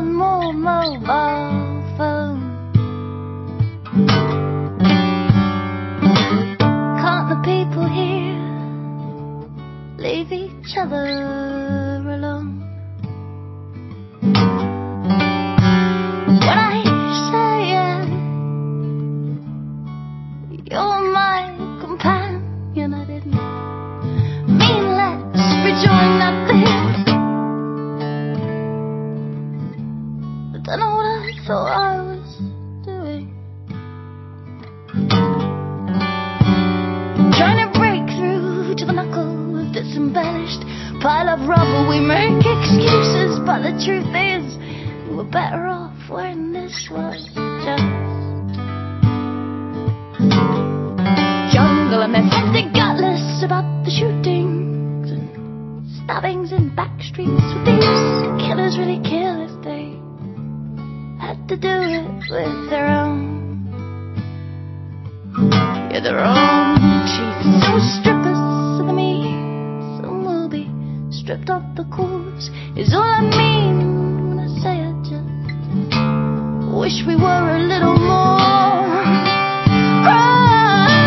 one more mobile phone. Can't the people here leave each other alone? When I say you're my companion, I didn't mean let's rejoin that thing. I don't know what I thought I was doing. Trying to break through to the knuckle of this embellished pile of rubble. We make excuses, but the truth is we're better off when this was just jungle. And they're frankly gutless about the shootings and stabbings in back streets. Would these killers really kill if they had to do it with their own? Yeah, their own teeth. So strip us of the meat, some will be stripped off the course, is all I mean when I say I just wish we were a little more grounded.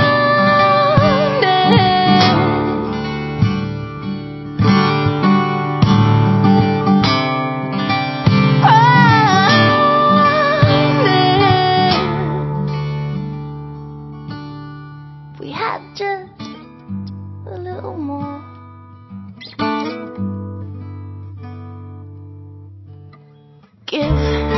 We had just a little more. Give.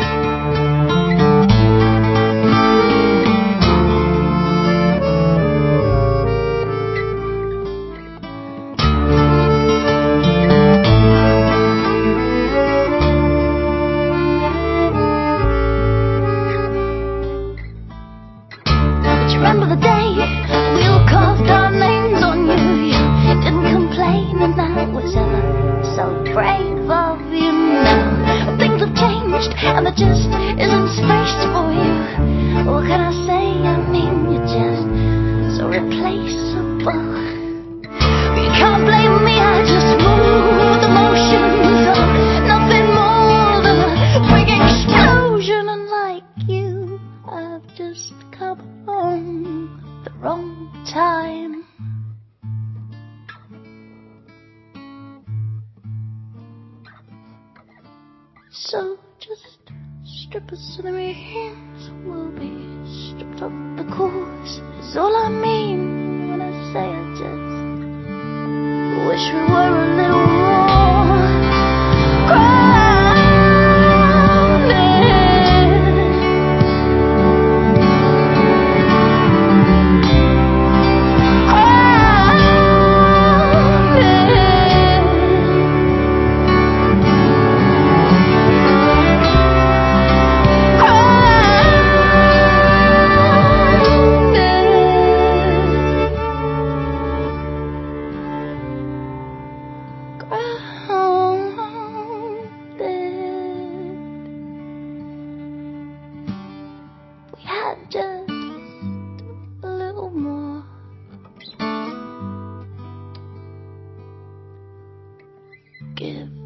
But you remember the day we all carved our names on you? You didn't complain, and that was ever so brave of you. Now things have changed, and there just isn't space for you. What can I say? I mean, you're just so replaceable. You can't blame me, I just move the motions of nothing more than a big explosion. And like you, I've just come home at the wrong time. So just strip us of the reins, we'll be stripped off the course, is all I mean when I say I just wish we were a little more grounded. We had just a little more. Give.